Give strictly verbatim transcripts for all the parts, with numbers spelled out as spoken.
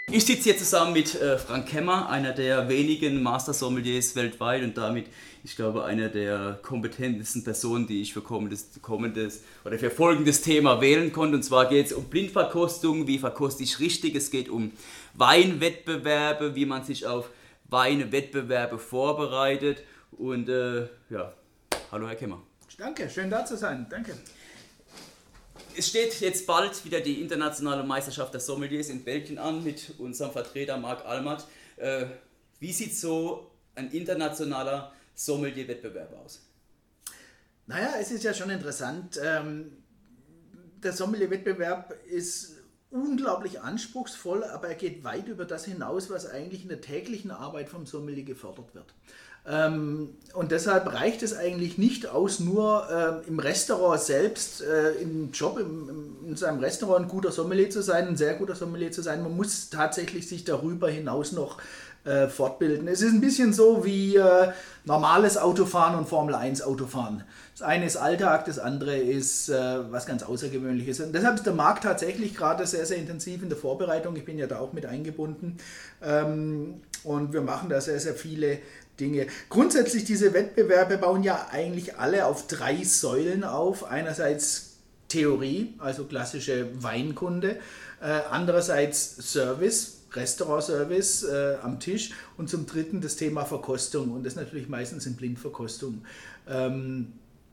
Ich sitze hier zusammen mit äh, Frank Kemmer, einer der wenigen Master-Sommeliers weltweit und damit, ich glaube, einer der kompetentesten Personen, die ich für kommendes, kommendes oder für folgendes Thema wählen konnte. Und zwar geht es um Blindverkostung, wie verkoste ich richtig. Es geht um Weinwettbewerbe, wie man sich auf Weinwettbewerbe vorbereitet. Und äh, ja, hallo Herr Kemmer. Danke, schön da zu sein, danke. Es steht jetzt bald wieder die internationale Meisterschaft der Sommeliers in Belgien an mit unserem Vertreter Marc Almert. Äh, wie sieht so ein internationaler Sommelier-Wettbewerb aus? Naja, es ist ja schon interessant. Ähm, der Sommelier-Wettbewerb ist unglaublich anspruchsvoll, aber er geht weit über das hinaus, was eigentlich in der täglichen Arbeit vom Sommelier gefordert wird. Ähm, und deshalb reicht es eigentlich nicht aus, nur äh, im Restaurant selbst, äh, im Job, im, im, in seinem Restaurant ein guter Sommelier zu sein, ein sehr guter Sommelier zu sein. Man muss tatsächlich sich darüber hinaus noch äh, fortbilden. Es ist ein bisschen so wie äh, normales Autofahren und Formel eins Autofahren. Das eine ist Alltag, das andere ist äh, was ganz Außergewöhnliches. Und deshalb ist der Markt tatsächlich gerade sehr, sehr intensiv in der Vorbereitung. Ich bin ja da auch mit eingebunden. Ähm, und wir machen da sehr, sehr viele Dinge. Grundsätzlich, diese Wettbewerbe bauen ja eigentlich alle auf drei Säulen auf. Einerseits Theorie, also klassische Weinkunde. Äh, andererseits Service, Restaurantservice äh, am Tisch. Und zum dritten das Thema Verkostung. Und das natürlich meistens in Blindverkostung. Ähm,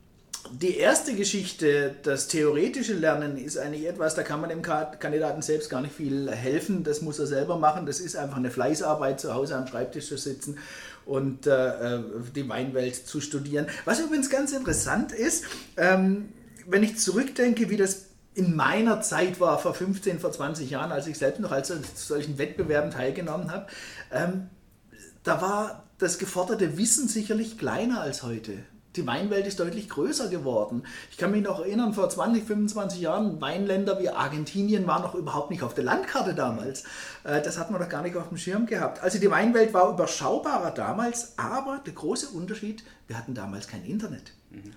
Die erste Geschichte, das theoretische Lernen, ist eigentlich etwas, da kann man dem Kandidaten selbst gar nicht viel helfen. Das muss er selber machen. Das ist einfach eine Fleißarbeit, zu Hause am Schreibtisch zu sitzen und äh, die Weinwelt zu studieren. Was übrigens ganz interessant ist, ähm, wenn ich zurückdenke, wie das in meiner Zeit war, vor fünfzehn, vor zwanzig Jahren, als ich selbst noch als solchen Wettbewerben teilgenommen habe, ähm, da war das geforderte Wissen sicherlich kleiner als heute. Die Weinwelt ist deutlich größer geworden. Ich kann mich noch erinnern, vor zwanzig, fünfundzwanzig Jahren, Weinländer wie Argentinien waren noch überhaupt nicht auf der Landkarte damals. Das hat man doch gar nicht auf dem Schirm gehabt. Also die Weinwelt war überschaubarer damals, aber der große Unterschied, wir hatten damals kein Internet. Mhm.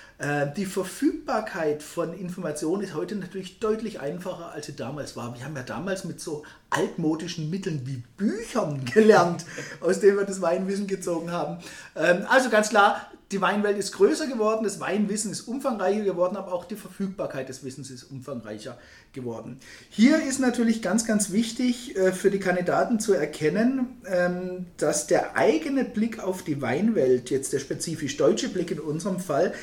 Die Verfügbarkeit von Informationen ist heute natürlich deutlich einfacher, als sie damals war. Wir haben ja damals mit so altmodischen Mitteln wie Büchern gelernt, aus denen wir das Weinwissen gezogen haben. Also ganz klar, die Weinwelt ist größer geworden, das Weinwissen ist umfangreicher geworden, aber auch die Verfügbarkeit des Wissens ist umfangreicher geworden. Hier ist natürlich ganz, ganz wichtig für die Kandidaten zu erkennen, dass der eigene Blick auf die Weinwelt, jetzt der spezifisch deutsche Blick in unserem Fall,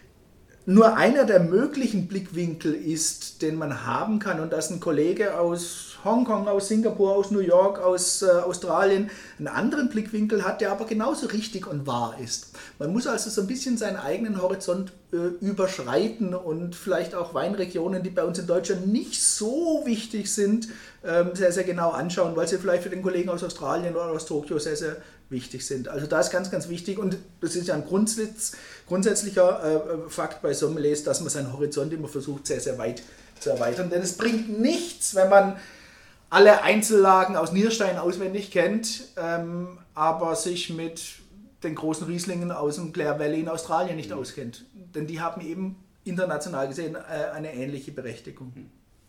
nur einer der möglichen Blickwinkel ist, den man haben kann, und dass ein Kollege aus Hongkong, aus Singapur, aus New York, aus äh, Australien einen anderen Blickwinkel hat, der aber genauso richtig und wahr ist. Man muss also so ein bisschen seinen eigenen Horizont äh, überschreiten und vielleicht auch Weinregionen, die bei uns in Deutschland nicht so wichtig sind, ähm, sehr, sehr genau anschauen, weil sie vielleicht für den Kollegen aus Australien oder aus Tokio sehr, sehr wichtig sind. Also da ist ganz, ganz wichtig, und das ist ja ein Grundsatz, grundsätzlicher äh, Fakt bei Sommeliers, dass man seinen Horizont immer versucht, sehr, sehr weit zu erweitern. Denn es bringt nichts, wenn man alle Einzellagen aus Nierstein auswendig kennt, ähm, aber sich mit den großen Rieslingen aus dem Clare Valley in Australien nicht mhm. auskennt. Denn die haben eben international gesehen äh, eine ähnliche Berechtigung. Mhm.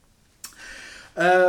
Äh,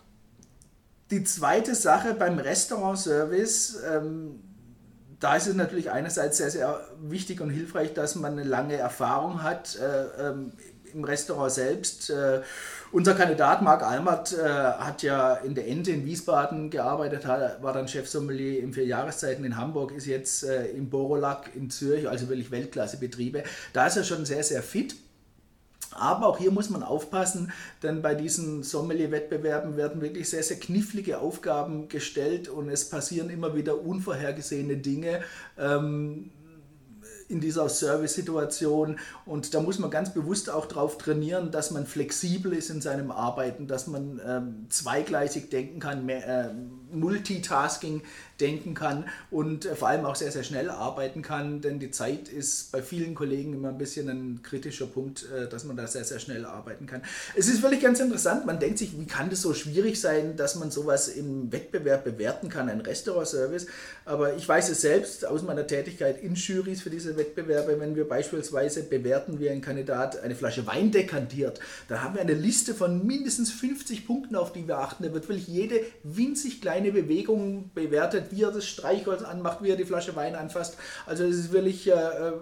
Die zweite Sache beim Restaurantservice, ähm, da ist es natürlich einerseits sehr, sehr wichtig und hilfreich, dass man eine lange Erfahrung hat äh, ähm, im Restaurant selbst. Äh, unser Kandidat Marc Almert äh, hat ja in der Ente in Wiesbaden gearbeitet, hat, war dann Chefsommelier in vier Jahreszeiten in Hamburg, ist jetzt äh, im Borolac in Zürich, also wirklich Weltklassebetriebe. Da ist er schon sehr, sehr fit. Aber auch hier muss man aufpassen, denn bei diesen Sommelier-Wettbewerben werden wirklich sehr, sehr knifflige Aufgaben gestellt und es passieren immer wieder unvorhergesehene Dinge ähm, in dieser Service-Situation, und da muss man ganz bewusst auch darauf trainieren, dass man flexibel ist in seinem Arbeiten, dass man ähm, zweigleisig denken kann, mehr, äh, Multitasking denken kann und vor allem auch sehr, sehr schnell arbeiten kann, denn die Zeit ist bei vielen Kollegen immer ein bisschen ein kritischer Punkt, dass man da sehr, sehr schnell arbeiten kann. Es ist wirklich ganz interessant, man denkt sich, wie kann das so schwierig sein, dass man sowas im Wettbewerb bewerten kann, ein Restaurantservice, aber ich weiß es selbst aus meiner Tätigkeit in Jurys für diese Wettbewerbe, wenn wir beispielsweise bewerten, wie ein Kandidat eine Flasche Wein dekantiert, da haben wir eine Liste von mindestens fünfzig Punkten, auf die wir achten, da wird wirklich jede winzig kleine Bewegung bewertet, wie er das Streichholz anmacht, wie er die Flasche Wein anfasst. Also es ist wirklich, äh,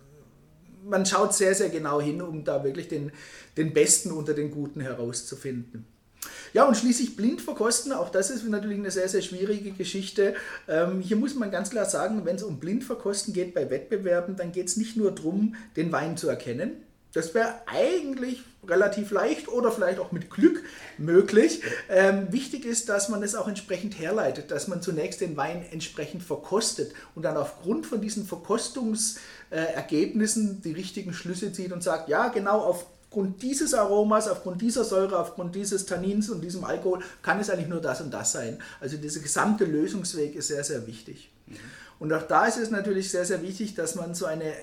man schaut sehr, sehr genau hin, um da wirklich den, den Besten unter den Guten herauszufinden. Ja, und schließlich blind verkosten, auch das ist natürlich eine sehr, sehr schwierige Geschichte. Ähm, hier muss man ganz klar sagen, wenn es um Blindverkosten geht bei Wettbewerben, dann geht es nicht nur darum, den Wein zu erkennen. Das wäre eigentlich relativ leicht oder vielleicht auch mit Glück möglich. Ähm, wichtig ist, dass man es auch entsprechend herleitet, dass man zunächst den Wein entsprechend verkostet und dann aufgrund von diesen Verkostungsergebnissen die richtigen Schlüsse zieht und sagt, ja genau, aufgrund dieses Aromas, aufgrund dieser Säure, aufgrund dieses Tannins und diesem Alkohol kann es eigentlich nur das und das sein. Also dieser gesamte Lösungsweg ist sehr, sehr wichtig. Mhm. Und auch da ist es natürlich sehr, sehr wichtig, dass man so eine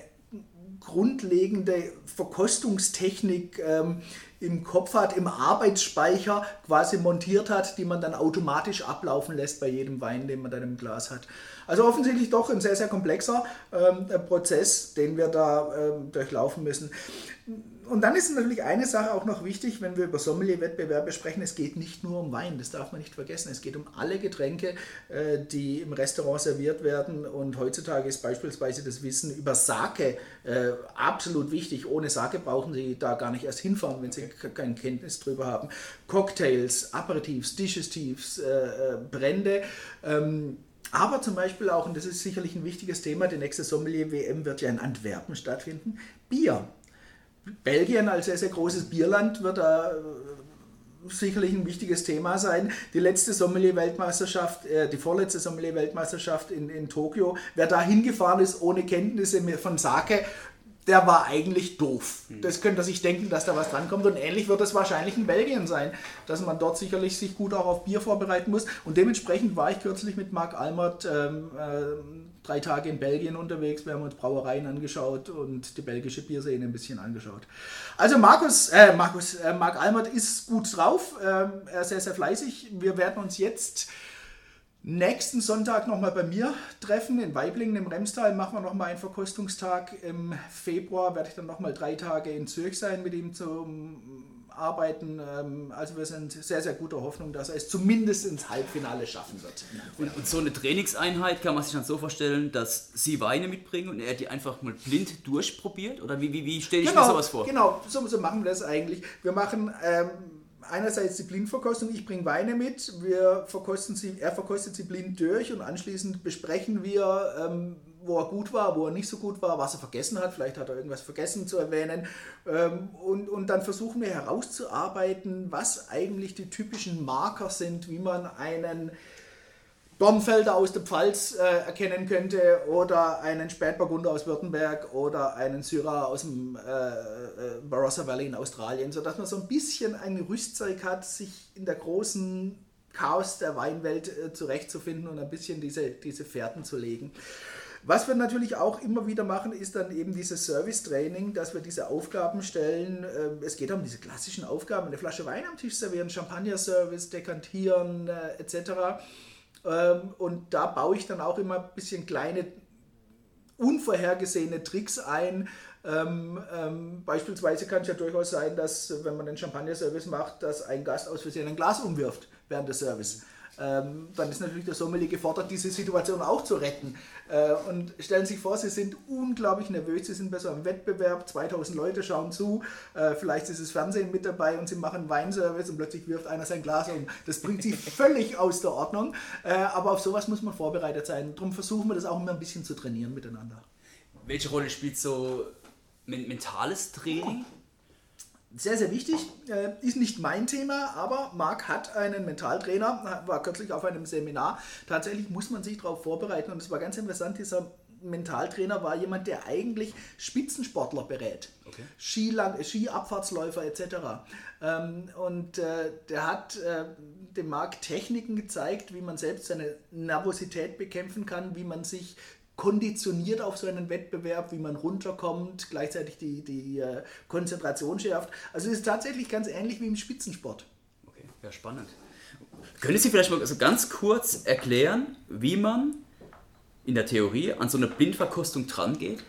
grundlegende Verkostungstechnik ähm, im Kopf hat, im Arbeitsspeicher quasi montiert hat, die man dann automatisch ablaufen lässt bei jedem Wein, den man dann im Glas hat. Also offensichtlich doch ein sehr, sehr komplexer ähm, Prozess, den wir da ähm, durchlaufen müssen. Und dann ist natürlich eine Sache auch noch wichtig, wenn wir über Sommelier-Wettbewerbe sprechen, es geht nicht nur um Wein, das darf man nicht vergessen, es geht um alle Getränke, äh, die im Restaurant serviert werden und heutzutage ist beispielsweise das Wissen über Sake äh, absolut wichtig. Ohne Sake brauchen Sie da gar nicht erst hinfahren, wenn Sie keine Kenntnis drüber haben. Cocktails, Aperitifs, Digestifs, äh, Brände, ähm, aber zum Beispiel auch, und das ist sicherlich ein wichtiges Thema, die nächste Sommelier-W M wird ja in Antwerpen stattfinden, Bier. Belgien als sehr, sehr großes Bierland wird da sicherlich ein wichtiges Thema sein. Die letzte Sommelier-Weltmeisterschaft, äh, die vorletzte Sommelier-Weltmeisterschaft in, in Tokio, wer da hingefahren ist ohne Kenntnisse von Sake, der war eigentlich doof. Das könnte er sich denken, dass da was drankommt. Und ähnlich wird es wahrscheinlich in Belgien sein, dass man dort sicherlich sich gut auch auf Bier vorbereiten muss. Und dementsprechend war ich kürzlich mit Marc Almert ähm, äh, drei Tage in Belgien unterwegs. Wir haben uns Brauereien angeschaut und die belgische Bierszene ein bisschen angeschaut. Also Markus, äh, Markus, äh, Marc Almert ist gut drauf. Äh, er ist sehr, sehr fleißig. Wir werden uns jetzt nächsten Sonntag nochmal bei mir treffen, in Waiblingen im Remstal machen wir nochmal einen Verkostungstag. Im Februar werde ich dann nochmal drei Tage in Zürich sein mit ihm zum Arbeiten. Also wir sind sehr, sehr guter Hoffnung, dass er es zumindest ins Halbfinale schaffen wird. Und, und so eine Trainingseinheit kann man sich dann so vorstellen, dass Sie Weine mitbringen und er die einfach mal blind durchprobiert? Oder wie, wie, wie stelle ich genau, mir sowas vor? Genau, so, so machen wir das eigentlich. Wir machen ähm, einerseits die Blindverkostung, ich bringe Weine mit, wir verkosten sie, er verkostet sie blind durch und anschließend besprechen wir, ähm, wo er gut war, wo er nicht so gut war, was er vergessen hat, vielleicht hat er irgendwas vergessen zu erwähnen ähm, und, und dann versuchen wir herauszuarbeiten, was eigentlich die typischen Marker sind, wie man einen Dornfelder aus der Pfalz äh, erkennen könnte oder einen Spätburgunder aus Württemberg oder einen Syrah aus dem äh, äh, Barossa Valley in Australien, sodass man so ein bisschen ein Rüstzeug hat, sich in der großen Chaos der Weinwelt äh, zurechtzufinden und ein bisschen diese, diese Fährten zu legen. Was wir natürlich auch immer wieder machen, ist dann eben dieses Service-Training, dass wir diese Aufgaben stellen. Es geht um diese klassischen Aufgaben, eine Flasche Wein am Tisch servieren, Champagner-Service, dekantieren äh, et cetera. Und da baue ich dann auch immer ein bisschen kleine, unvorhergesehene Tricks ein. Ähm, ähm, beispielsweise kann es ja durchaus sein, dass, wenn man einen Champagner-Service macht, dass ein Gast aus Versehen ein Glas umwirft während des Service. Ähm, dann ist natürlich der Sommelier gefordert, diese Situation auch zu retten. Äh, und stellen Sie sich vor, Sie sind unglaublich nervös, Sie sind bei so einem Wettbewerb, zweitausend Leute schauen zu, äh, vielleicht ist das Fernsehen mit dabei und Sie machen einen Weinservice und plötzlich wirft einer sein Glas um. Das bringt Sie völlig aus der Ordnung, äh, aber auf sowas muss man vorbereitet sein. Darum versuchen wir das auch immer ein bisschen zu trainieren miteinander. Welche Rolle spielt so mentales Training? sehr, sehr wichtig. Äh, ist nicht mein Thema, aber Marc hat einen Mentaltrainer, war kürzlich auf einem Seminar. Tatsächlich muss man sich darauf vorbereiten und es war ganz interessant, dieser Mentaltrainer war jemand, der eigentlich Spitzensportler berät. Okay. Skilang, Skiabfahrtsläufer et cetera. Ähm, und äh, der hat äh, dem Marc Techniken gezeigt, wie man selbst seine Nervosität bekämpfen kann, wie man sich konditioniert auf so einen Wettbewerb, wie man runterkommt, gleichzeitig die, die äh, Konzentration schärft. Also es ist tatsächlich ganz ähnlich wie im Spitzensport. Okay, ja, spannend. Können Sie vielleicht mal so ganz kurz erklären, wie man in der Theorie an so eine Blindverkostung dran geht?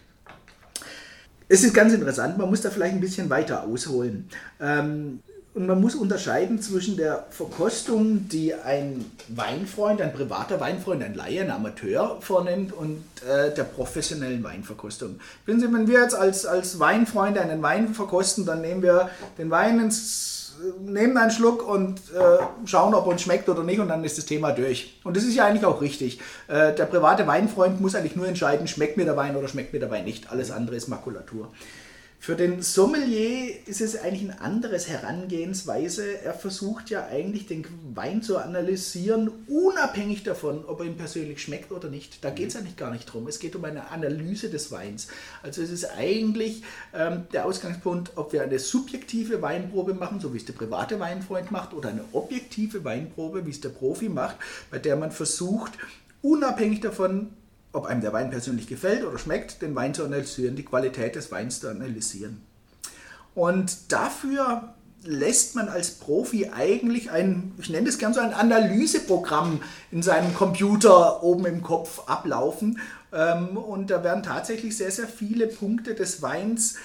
Es ist ganz interessant, man muss da vielleicht ein bisschen weiter ausholen. Ähm, und man muss unterscheiden zwischen der Verkostung, die ein Weinfreund, ein privater Weinfreund, ein Laie, ein Amateur vornimmt und äh, der professionellen Weinverkostung. Wenn Sie, wenn wir jetzt als, als Weinfreunde einen Wein verkosten, dann nehmen wir den Wein ins nehmen einen Schluck und äh, schauen, ob er uns schmeckt oder nicht und dann ist das Thema durch. Und das ist ja eigentlich auch richtig. Äh, der private Weinfreund muss eigentlich nur entscheiden, schmeckt mir der Wein oder schmeckt mir der Wein nicht. Alles andere ist Makulatur. Für den Sommelier ist es eigentlich ein anderes Herangehensweise. Er versucht ja eigentlich den Wein zu analysieren, unabhängig davon, ob er ihm persönlich schmeckt oder nicht. Da geht es eigentlich gar nicht drum. Es geht um eine Analyse des Weins. Also es ist eigentlich ähm, der Ausgangspunkt, ob wir eine subjektive Weinprobe machen, so wie es der private Weinfreund macht, oder eine objektive Weinprobe, wie es der Profi macht, bei der man versucht, unabhängig davon, ob einem der Wein persönlich gefällt oder schmeckt, den Wein zu analysieren, die Qualität des Weins zu analysieren. Und dafür lässt man als Profi eigentlich ein, ich nenne das gerne so ein Analyseprogramm in seinem Computer oben im Kopf ablaufen. Und da werden tatsächlich sehr, sehr viele Punkte des Weins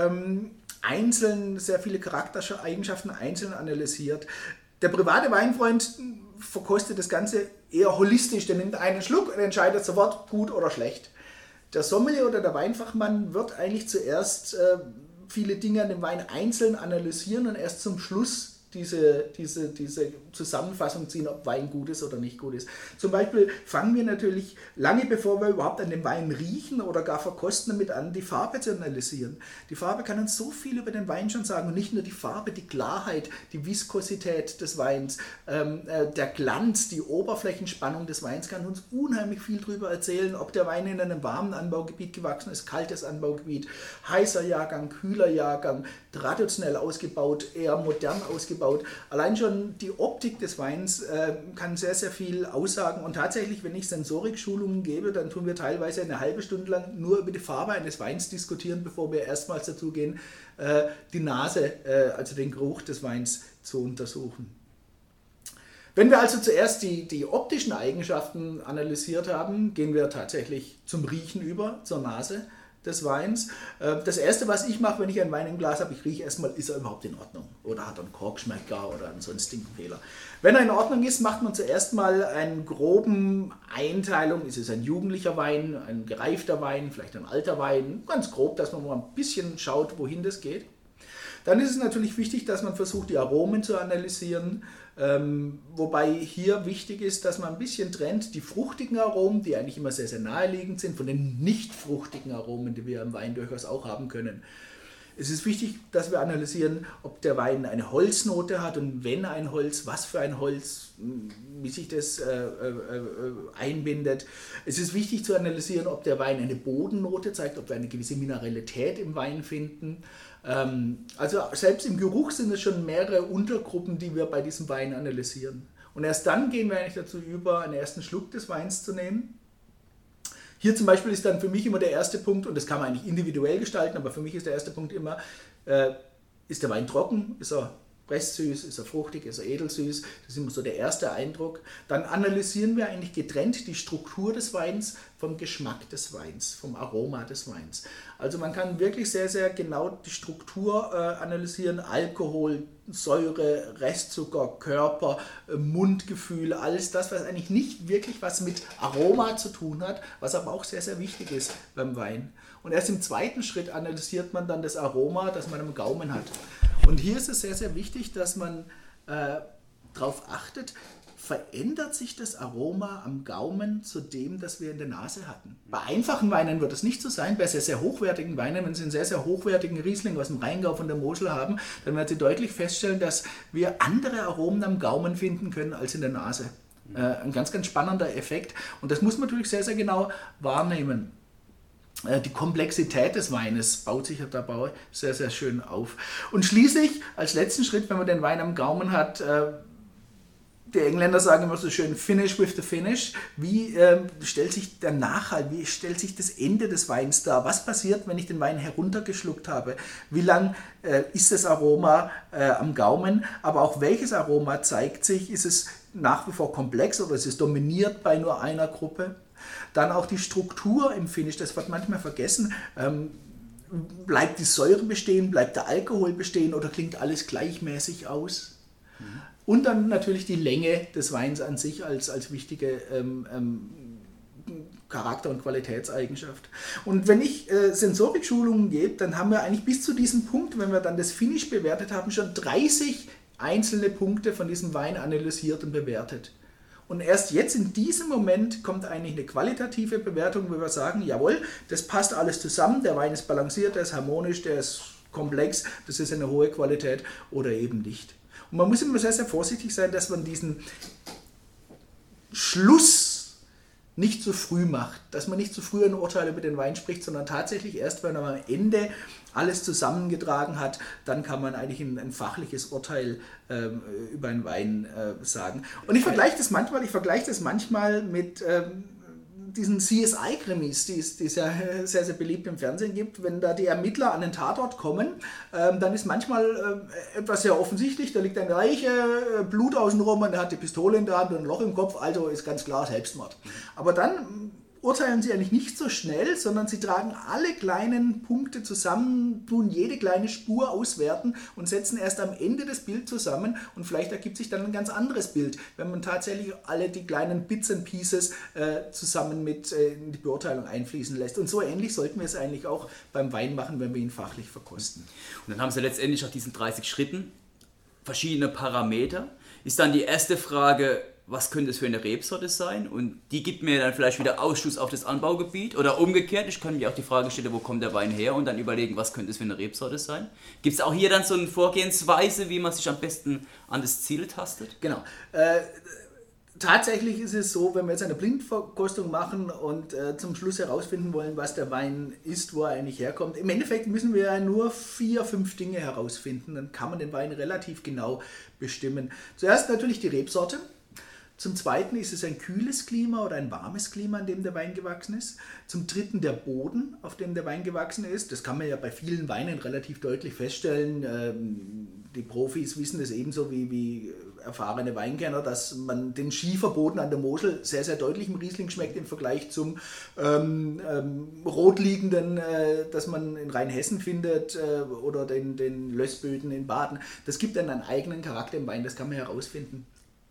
einzeln, sehr viele Charaktereigenschaften einzeln analysiert. Der private Weinfreund verkostet das Ganze eher holistisch, der nimmt einen Schluck und entscheidet sofort gut oder schlecht. Der Sommelier oder der Weinfachmann wird eigentlich zuerst äh, viele Dinge an dem Wein einzeln analysieren und erst zum Schluss diese, diese, diese Zusammenfassung ziehen, ob Wein gut ist oder nicht gut ist. Zum Beispiel fangen wir natürlich lange bevor wir überhaupt an dem Wein riechen oder gar verkosten damit an, die Farbe zu analysieren. Die Farbe kann uns so viel über den Wein schon sagen und nicht nur die Farbe, die Klarheit, die Viskosität des Weins, ähm, äh, der Glanz, die Oberflächenspannung des Weins kann uns unheimlich viel darüber erzählen, ob der Wein in einem warmen Anbaugebiet gewachsen ist, kaltes Anbaugebiet, heißer Jahrgang, kühler Jahrgang, traditionell ausgebaut, eher modern ausgebaut. Allein schon die Optik des Weins äh, kann sehr, sehr viel aussagen und tatsächlich, wenn ich Sensorik-Schulungen gebe, dann tun wir teilweise eine halbe Stunde lang nur über die Farbe eines Weins diskutieren, bevor wir erstmals dazu gehen, äh, die Nase, äh, also den Geruch des Weins zu untersuchen. Wenn wir also zuerst die, die optischen Eigenschaften analysiert haben, gehen wir tatsächlich zum Riechen über, zur Nase des Weins. Das Erste, was ich mache, wenn ich einen Wein im Glas habe, ich rieche erstmal, ist er überhaupt in Ordnung oder hat er einen Korkschmecker oder einen sonstigen Fehler. Wenn er in Ordnung ist, macht man zuerst mal einen groben Einteilung, ist es ein jugendlicher Wein, ein gereifter Wein, vielleicht ein alter Wein, ganz grob, dass man mal ein bisschen schaut, wohin das geht. Dann ist es natürlich wichtig, dass man versucht, die Aromen zu analysieren, ähm, wobei hier wichtig ist, dass man ein bisschen trennt die fruchtigen Aromen, die eigentlich immer sehr, sehr naheliegend sind, von den nicht fruchtigen Aromen, die wir im Wein durchaus auch haben können. Es ist wichtig, dass wir analysieren, ob der Wein eine Holznote hat und wenn ein Holz, was für ein Holz, wie sich das äh, äh, einbindet. Es ist wichtig zu analysieren, ob der Wein eine Bodennote zeigt, ob wir eine gewisse Mineralität im Wein finden. Ähm, also selbst im Geruch sind es schon mehrere Untergruppen, die wir bei diesem Wein analysieren. Und erst dann gehen wir eigentlich dazu über, einen ersten Schluck des Weins zu nehmen. Hier zum Beispiel ist dann für mich immer der erste Punkt, und das kann man eigentlich individuell gestalten, aber für mich ist der erste Punkt immer, äh, ist der Wein trocken, ist er presssüß, ist er fruchtig, ist er edelsüß, das ist immer so der erste Eindruck. Dann analysieren wir eigentlich getrennt die Struktur des Weins vom Geschmack des Weins, vom Aroma des Weins. Also man kann wirklich sehr, sehr genau die Struktur äh, analysieren, Alkohol, Säure, Restzucker, Körper, äh, Mundgefühl, alles das, was eigentlich nicht wirklich was mit Aroma zu tun hat, was aber auch sehr, sehr wichtig ist beim Wein. Und erst im zweiten Schritt analysiert man dann das Aroma, das man im Gaumen hat. Und hier ist es sehr, sehr wichtig, dass man äh, darauf achtet, verändert sich das Aroma am Gaumen zu dem, das wir in der Nase hatten. Bei einfachen Weinen wird es nicht so sein. Bei sehr, sehr hochwertigen Weinen, wenn Sie einen sehr, sehr hochwertigen Riesling aus dem Rheingau von der Mosel haben, dann werden Sie deutlich feststellen, dass wir andere Aromen am Gaumen finden können als in der Nase. Äh, ein ganz, ganz spannender Effekt. Und das muss man natürlich sehr, sehr genau wahrnehmen. Äh, die Komplexität des Weines baut sich ja dabei sehr, sehr schön auf. Und schließlich, als letzten Schritt, wenn man den Wein am Gaumen hat, äh, die Engländer sagen immer so schön, finish with the finish. Wie äh, stellt sich der Nachhalt, wie stellt sich das Ende des Weins dar? Was passiert, wenn ich den Wein heruntergeschluckt habe? Wie lang äh, ist das Aroma äh, am Gaumen? Aber auch welches Aroma zeigt sich? Ist es nach wie vor komplex oder ist es dominiert bei nur einer Gruppe? Dann auch die Struktur im Finish, das wird manchmal vergessen. Ähm, bleibt die Säure bestehen, bleibt der Alkohol bestehen oder klingt alles gleichmäßig aus? Mhm. Und dann natürlich die Länge des Weins an sich als, als wichtige ähm, ähm, Charakter- und Qualitätseigenschaft. Und wenn ich äh, Sensorikschulungen gebe, dann haben wir eigentlich bis zu diesem Punkt, wenn wir dann das Finish bewertet haben, schon dreißig einzelne Punkte von diesem Wein analysiert und bewertet. Und erst jetzt in diesem Moment kommt eigentlich eine qualitative Bewertung, wo wir sagen, jawohl, das passt alles zusammen, der Wein ist balanciert, der ist harmonisch, der ist komplex, das ist eine hohe Qualität oder eben nicht. Und man muss immer sehr, sehr vorsichtig sein, dass man diesen Schluss nicht zu früh macht, dass man nicht zu früh ein Urteil über den Wein spricht, sondern tatsächlich erst, wenn man am Ende alles zusammengetragen hat, dann kann man eigentlich ein, ein fachliches Urteil ähm, über einen Wein äh, sagen. Und ich vergleiche das manchmal, ich vergleiche das manchmal mit ähm, diesen C S I-Krimis, die es, die es ja sehr, sehr beliebt im Fernsehen gibt. Wenn da die Ermittler an den Tatort kommen, ähm, dann ist manchmal äh, etwas sehr offensichtlich, da liegt eine Leiche, äh, Blut außenrum und er hat die Pistole in der Hand und ein Loch im Kopf, also ist ganz klar Selbstmord. Aber dann urteilen sie eigentlich nicht so schnell, sondern sie tragen alle kleinen Punkte zusammen, tun jede kleine Spur auswerten und setzen erst am Ende das Bild zusammen und vielleicht ergibt sich dann ein ganz anderes Bild, wenn man tatsächlich alle die kleinen Bits and Pieces äh, zusammen mit äh, in die Beurteilung einfließen lässt. Und so ähnlich sollten wir es eigentlich auch beim Wein machen, wenn wir ihn fachlich verkosten. Und dann haben sie letztendlich nach diesen dreißig Schritten verschiedene Parameter. Ist dann die erste Frage, was könnte es für eine Rebsorte sein? Und die gibt mir dann vielleicht wieder Ausschluss auf das Anbaugebiet. Oder umgekehrt, ich kann mir auch die Frage stellen, wo kommt der Wein her? Und dann überlegen, was könnte es für eine Rebsorte sein? Gibt es auch hier dann so eine Vorgehensweise, wie man sich am besten an das Ziel tastet? Genau. Äh, tatsächlich ist es so, wenn wir jetzt eine Blindverkostung machen und äh, zum Schluss herausfinden wollen, was der Wein ist, wo er eigentlich herkommt. Im Endeffekt müssen wir ja nur vier, fünf Dinge herausfinden. Dann kann man den Wein relativ genau bestimmen. Zuerst natürlich die Rebsorte. Zum Zweiten ist es ein kühles Klima oder ein warmes Klima, in dem der Wein gewachsen ist. Zum Dritten der Boden, auf dem der Wein gewachsen ist. Das kann man ja bei vielen Weinen relativ deutlich feststellen. Die Profis wissen das ebenso wie, wie erfahrene Weinkenner, dass man den Schieferboden an der Mosel sehr, sehr deutlich im Riesling schmeckt im Vergleich zum ähm, ähm, rotliegenden, äh, das man in Rheinhessen findet äh, oder den, den Lössböden in Baden. Das gibt dann einen eigenen Charakter im Wein, das kann man herausfinden.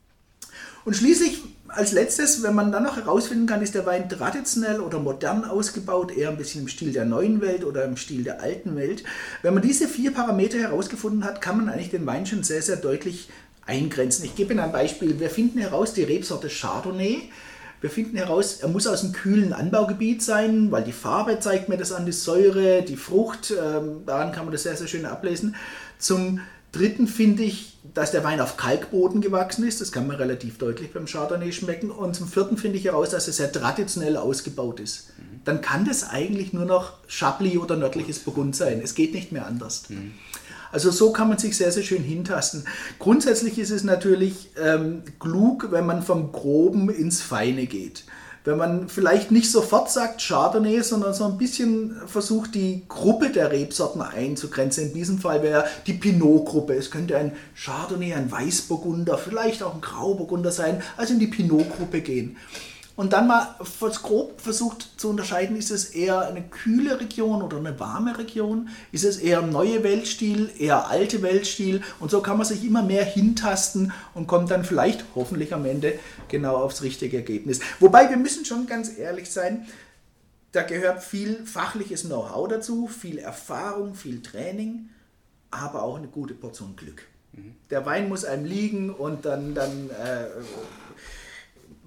Und schließlich als letztes, wenn man dann noch herausfinden kann, ist der Wein traditionell oder modern ausgebaut, eher ein bisschen im Stil der neuen Welt oder im Stil der alten Welt. Wenn man diese vier Parameter herausgefunden hat, kann man eigentlich den Wein schon sehr, sehr deutlich eingrenzen. Ich gebe Ihnen ein Beispiel. Wir finden heraus die Rebsorte Chardonnay. Wir finden heraus, er muss aus einem kühlen Anbaugebiet sein, weil die Farbe zeigt mir das an, die Säure, die Frucht, ähm, daran kann man das sehr, sehr schön ablesen. Zum Dritten finde ich, dass der Wein auf Kalkboden gewachsen ist. Das kann man relativ deutlich beim Chardonnay schmecken. Und zum Vierten finde ich heraus, dass er sehr traditionell ausgebaut ist. Mhm. Dann kann das eigentlich nur noch Chablis oder nördliches Burgund sein. Es geht nicht mehr anders. Mhm. Also so kann man sich sehr, sehr schön hintasten. Grundsätzlich ist es natürlich ähm, klug, wenn man vom Groben ins Feine geht. Wenn man vielleicht nicht sofort sagt Chardonnay, sondern so ein bisschen versucht, die Gruppe der Rebsorten einzugrenzen. In diesem Fall wäre die Pinot-Gruppe. Es könnte ein Chardonnay, ein Weißburgunder, vielleicht auch ein Grauburgunder sein, also in die Pinot-Gruppe gehen. Und dann mal grob versucht zu unterscheiden, ist es eher eine kühle Region oder eine warme Region? Ist es eher neue Weltstil, eher alte Weltstil? Und so kann man sich immer mehr hintasten und kommt dann vielleicht hoffentlich am Ende genau aufs richtige Ergebnis. Wobei wir müssen schon ganz ehrlich sein, da gehört viel fachliches Know-how dazu, viel Erfahrung, viel Training, aber auch eine gute Portion Glück. Mhm. Der Wein muss einem liegen und dann... dann äh,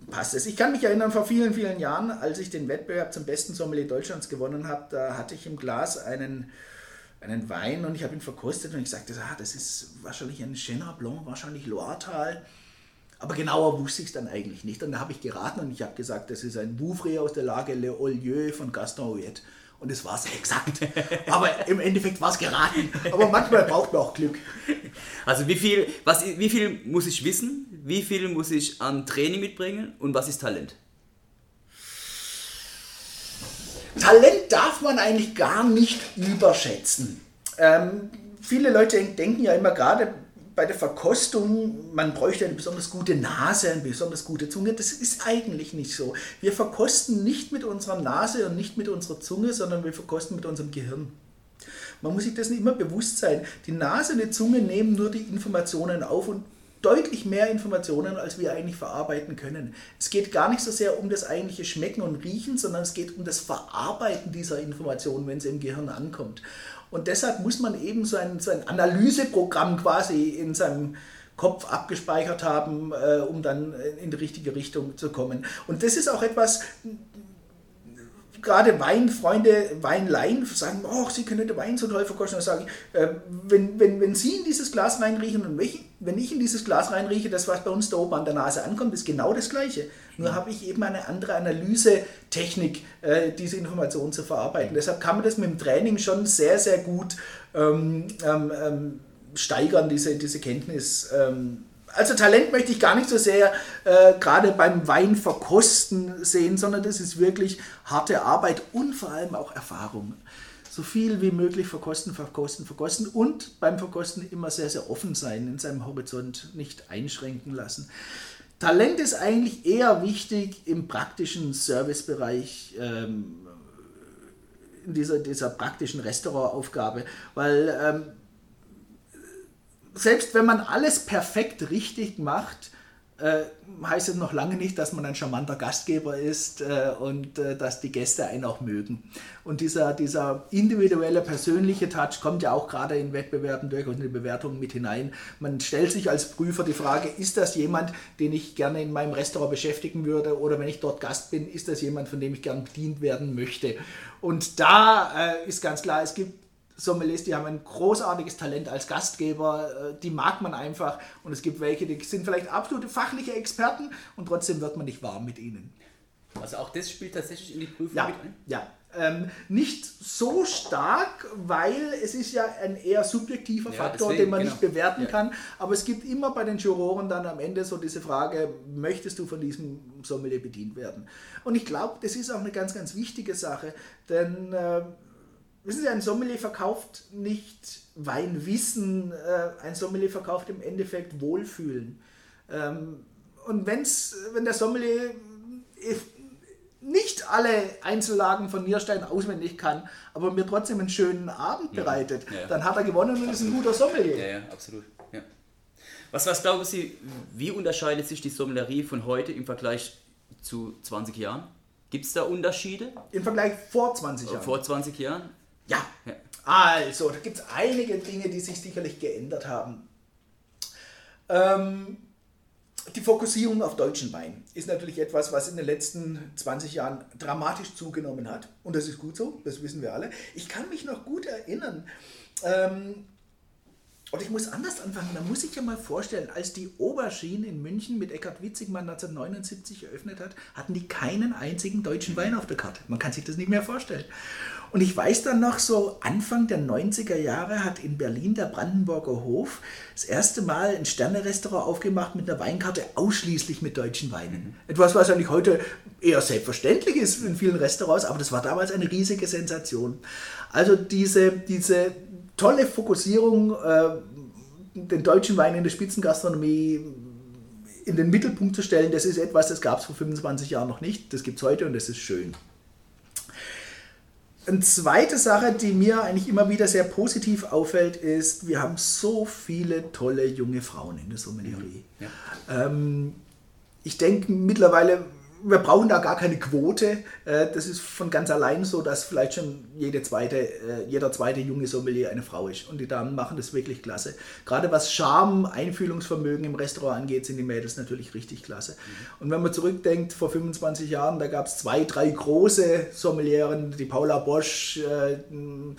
passt es. Ich kann mich erinnern, vor vielen, vielen Jahren, als ich den Wettbewerb zum besten Sommelier Deutschlands gewonnen habe, da hatte ich im Glas einen, einen Wein und ich habe ihn verkostet und ich sagte, ah, das ist wahrscheinlich ein Chenin Blanc, wahrscheinlich Loiretal. Aber genauer wusste ich es dann eigentlich nicht. Und da habe ich geraten und ich habe gesagt, das ist ein Vouvray aus der Lage Le Olieu von Gaston Huet. Und es war es exakt. Aber im Endeffekt war es geraten. Aber manchmal braucht man auch Glück. Also wie viel, was, wie viel muss ich wissen? Wie viel muss ich an Training mitbringen? Und was ist Talent? Talent darf man eigentlich gar nicht überschätzen. Ähm, viele Leute denken ja immer gerade bei der Verkostung, man bräuchte eine besonders gute Nase, eine besonders gute Zunge. Das ist eigentlich nicht so. Wir verkosten nicht mit unserer Nase und nicht mit unserer Zunge, sondern wir verkosten mit unserem Gehirn. Man muss sich dessen immer bewusst sein. Die Nase und die Zunge nehmen nur die Informationen auf und deutlich mehr Informationen, als wir eigentlich verarbeiten können. Es geht gar nicht so sehr um das eigentliche Schmecken und Riechen, sondern es geht um das Verarbeiten dieser Informationen, wenn sie im Gehirn ankommt. Und deshalb muss man eben so ein, so ein Analyseprogramm quasi in seinem Kopf abgespeichert haben, äh, um dann in die richtige Richtung zu kommen. Und das ist auch etwas, gerade Weinfreunde, Weinleien sagen, oh, sie können den Wein so toll verkosten. Dann sage ich, äh, wenn, wenn, wenn Sie in dieses Glas reinriechen und mich, wenn ich in dieses Glas reinrieche, das, was bei uns da oben an der Nase ankommt, ist genau das Gleiche. Nur habe ich eben eine andere Analysetechnik, äh, diese Informationen zu verarbeiten. Deshalb kann man das mit dem Training schon sehr, sehr gut ähm, ähm, steigern, diese, diese Kenntnis. Ähm, Also Talent möchte ich gar nicht so sehr äh, gerade beim Weinverkosten sehen, sondern das ist wirklich harte Arbeit und vor allem auch Erfahrung. So viel wie möglich verkosten, verkosten, verkosten und beim Verkosten immer sehr, sehr offen sein, in seinem Horizont nicht einschränken lassen. Talent ist eigentlich eher wichtig im praktischen Servicebereich, ähm, in dieser, dieser praktischen Restaurantaufgabe, weil ähm, selbst wenn man alles perfekt richtig macht, äh, heißt es noch lange nicht, dass man ein charmanter Gastgeber ist äh, und äh, dass die Gäste einen auch mögen. Und dieser, dieser individuelle, persönliche Touch kommt ja auch gerade in Wettbewerben durchaus in die Bewertungen mit hinein. Man stellt sich als Prüfer die Frage, ist das jemand, den ich gerne in meinem Restaurant beschäftigen würde, oder wenn ich dort Gast bin, ist das jemand, von dem ich gern bedient werden möchte? Und da äh, ist ganz klar, es gibt Sommeliers, die haben ein großartiges Talent als Gastgeber, die mag man einfach, und es gibt welche, die sind vielleicht absolute fachliche Experten und trotzdem wird man nicht warm mit ihnen. Also auch das spielt tatsächlich in die Prüfung ja, mit ein? Ja, ähm, nicht so stark, weil es ist ja ein eher subjektiver ja, Faktor, deswegen, den man genau. nicht bewerten ja. kann, aber es gibt immer bei den Juroren dann am Ende so diese Frage, möchtest du von diesem Sommelier bedient werden? Und ich glaube, das ist auch eine ganz, ganz wichtige Sache, denn äh, wissen Sie, ein Sommelier verkauft nicht Weinwissen, äh, ein Sommelier verkauft im Endeffekt Wohlfühlen. Ähm, und wenn's, wenn der Sommelier nicht alle Einzellagen von Nierstein auswendig kann, aber mir trotzdem einen schönen Abend bereitet, ja, ja. dann hat er gewonnen und ist ein guter Sommelier. Ja, ja, absolut. Ja. Was, was glauben Sie, wie unterscheidet sich die Sommelerie von heute im Vergleich zu zwanzig Jahren? Gibt es da Unterschiede? Im Vergleich vor zwanzig Jahren? Vor zwanzig Jahren? Ja, ja. Also, da gibt es einige Dinge, die sich sicherlich geändert haben. Ähm, die Fokussierung auf deutschen Wein ist natürlich etwas, was in den letzten zwanzig Jahren dramatisch zugenommen hat. Und das ist gut so, das wissen wir alle. Ich kann mich noch gut erinnern, ähm, und ich muss anders anfangen, da muss ich ja mal vorstellen, als die Aubergine in München mit Eckhard Witzigmann neunzehnhundertneunundsiebzig eröffnet hat, hatten die keinen einzigen deutschen Wein auf der Karte. Man kann sich das nicht mehr vorstellen. Und ich weiß dann noch, so Anfang der neunziger Jahre hat in Berlin der Brandenburger Hof das erste Mal ein Sterne-Restaurant aufgemacht mit einer Weinkarte ausschließlich mit deutschen Weinen. Mhm. Etwas, was eigentlich heute eher selbstverständlich ist in vielen Restaurants, aber das war damals eine riesige Sensation. Also diese, diese tolle Fokussierung, äh, den deutschen Wein in der Spitzengastronomie in den Mittelpunkt zu stellen, das ist etwas, das gab es vor fünfundzwanzig Jahren noch nicht. Das gibt es heute und das ist schön. Eine zweite Sache, die mir eigentlich immer wieder sehr positiv auffällt, ist, wir haben so viele tolle junge Frauen in der Sommelerie. Ja. Ähm, ich denke mittlerweile, wir brauchen da gar keine Quote. Das ist von ganz allein so, dass vielleicht schon jede zweite, jeder zweite junge Sommelier eine Frau ist. Und die Damen machen das wirklich klasse. Gerade was Charme, Einfühlungsvermögen im Restaurant angeht, sind die Mädels natürlich richtig klasse. Mhm. Und wenn man zurückdenkt, vor fünfundzwanzig Jahren, da gab es zwei, drei große Sommelieren, die Paula Bosch. Äh, äh,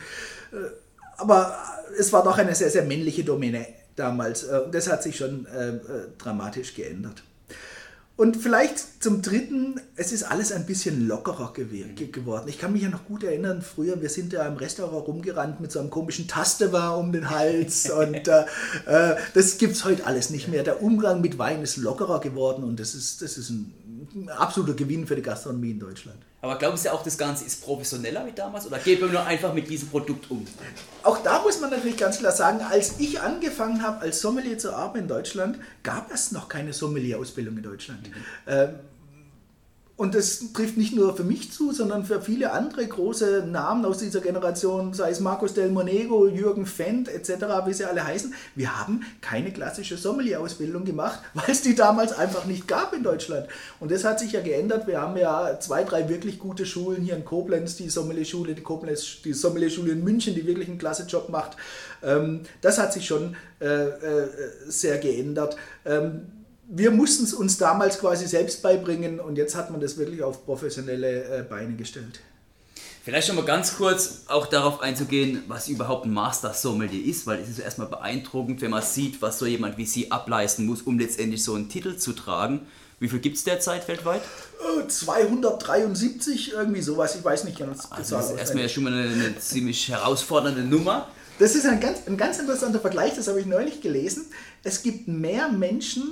aber es war doch eine sehr, sehr männliche Domäne damals. Und das hat sich schon äh, dramatisch geändert. Und vielleicht zum Dritten, es ist alles ein bisschen lockerer gew- geworden. Ich kann mich ja noch gut erinnern, früher, wir sind ja im Restaurant rumgerannt mit so einem komischen Tastever um den Hals und äh, äh, das gibt es heute alles nicht mehr. Der Umgang mit Wein ist lockerer geworden und das ist, das ist ein, ein absoluter Gewinn für die Gastronomie in Deutschland. Aber glauben Sie auch, das Ganze ist professioneller wie damals oder geht man nur einfach mit diesem Produkt um? Auch da muss man natürlich ganz klar sagen, als ich angefangen habe, als Sommelier zu arbeiten in Deutschland, gab es noch keine Sommelier-Ausbildung in Deutschland. Mhm. Ähm, Und das trifft nicht nur für mich zu, sondern für viele andere große Namen aus dieser Generation, sei es Marcos del Monego, Jürgen Fendt et cetera, wie sie alle heißen. Wir haben keine klassische Sommelier-Ausbildung gemacht, weil es die damals einfach nicht gab in Deutschland. Und das hat sich ja geändert. Wir haben ja zwei, drei wirklich gute Schulen hier in Koblenz, die Sommelier-Schule, die Koblenz, die Sommelier-Schule in München, die wirklich einen klasse Job macht. Das hat sich schon sehr geändert. Wir mussten es uns damals quasi selbst beibringen und jetzt hat man das wirklich auf professionelle Beine gestellt. Vielleicht schon mal ganz kurz auch darauf einzugehen, was überhaupt ein Master Sommelier ist, weil es ist erstmal beeindruckend, wenn man sieht, was so jemand wie Sie ableisten muss, um letztendlich so einen Titel zu tragen. Wie viel gibt es derzeit weltweit? zweihundertdreiundsiebzig, irgendwie sowas, ich weiß nicht ganz. Also das ist erstmal ja schon mal eine, eine ziemlich herausfordernde Nummer. Das ist ein ganz, ein ganz interessanter Vergleich, das habe ich neulich gelesen. Es gibt mehr Menschen,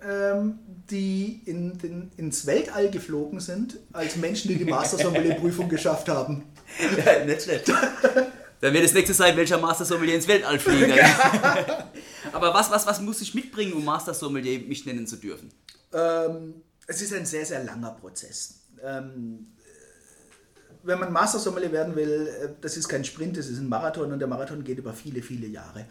die in den, ins Weltall geflogen sind, als Menschen, die die Master-Sommelier-Prüfung geschafft haben. Ja, nicht schlecht. Dann wird das nächste sein, welcher Master-Sommelier ins Weltall fliegt. Aber was, was, was muss ich mitbringen, um Master-Sommelier mich nennen zu dürfen? Ähm, es ist ein sehr, sehr langer Prozess. Ähm, wenn man Master-Sommelier werden will, das ist kein Sprint, das ist ein Marathon und der Marathon geht über viele, viele Jahre.